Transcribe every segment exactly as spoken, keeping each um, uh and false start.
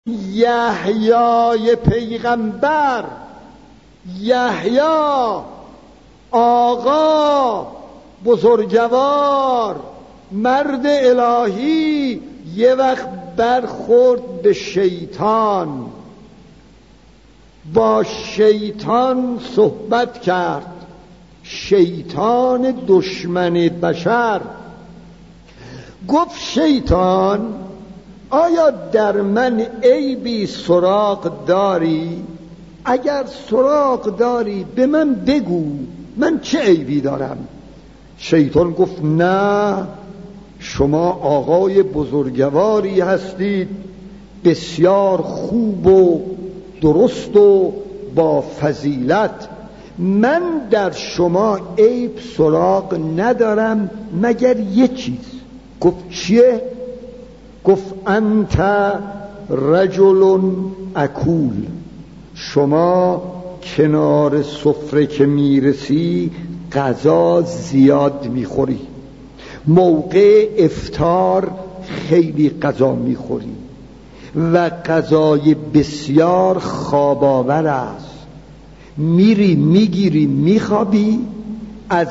یحیای پیغمبر، یحیی آقا بزرگوار مرد الهی، یه وقت برخورد به شیطان، با شیطان صحبت کرد. شیطان دشمن بشر گفت شیطان آیا در من عیبی سراغ داری؟ اگر سراغ داری به من بگو، من چه عیبی دارم؟ شیطان گفت نه، شما آقای بزرگواری هستید، بسیار خوب و درست و با فضیلت، من در شما عیب سراغ ندارم مگر یه چیز. گفت چیه؟ گفت انت رجل اکول، شما کنار سفره که میرسی غذا زیاد میخوری، موقع افطار خیلی غذا میخوری و غذای بسیار خواب آور است، میری میگیری میخوابی، از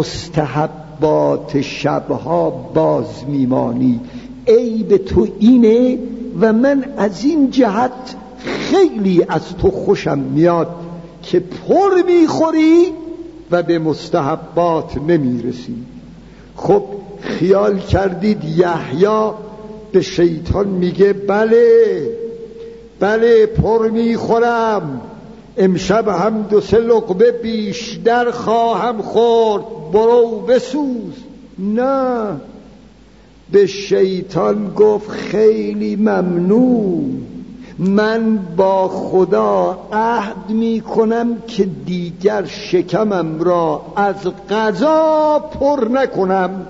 مستحبات شبها باز میمانی. عیب تو اینه و من از این جهت خیلی از تو خوشم میاد که پر میخوری و به مستحبات نمیرسی. خب خیال کردید یحیی به شیطان میگه بله بله پر میخورم، امشب هم دو سه لقمه بیشتر خواهم خورد، برو بسوز. نه، به شیطان گفت خیلی ممنون، من با خدا عهد می کنم که دیگر شکمم را از غذا پر نکنم.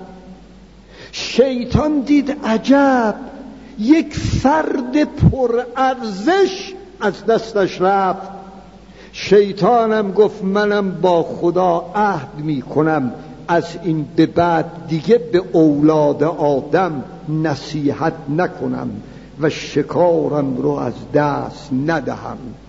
شیطان دید عجب، یک فرد پر ارزش از دستش رفت. شیطانم گفت منم با خدا عهد می کنم از این به بعد دیگه به اولاد آدم نصیحت نکنم و شکارم رو از دست ندهم.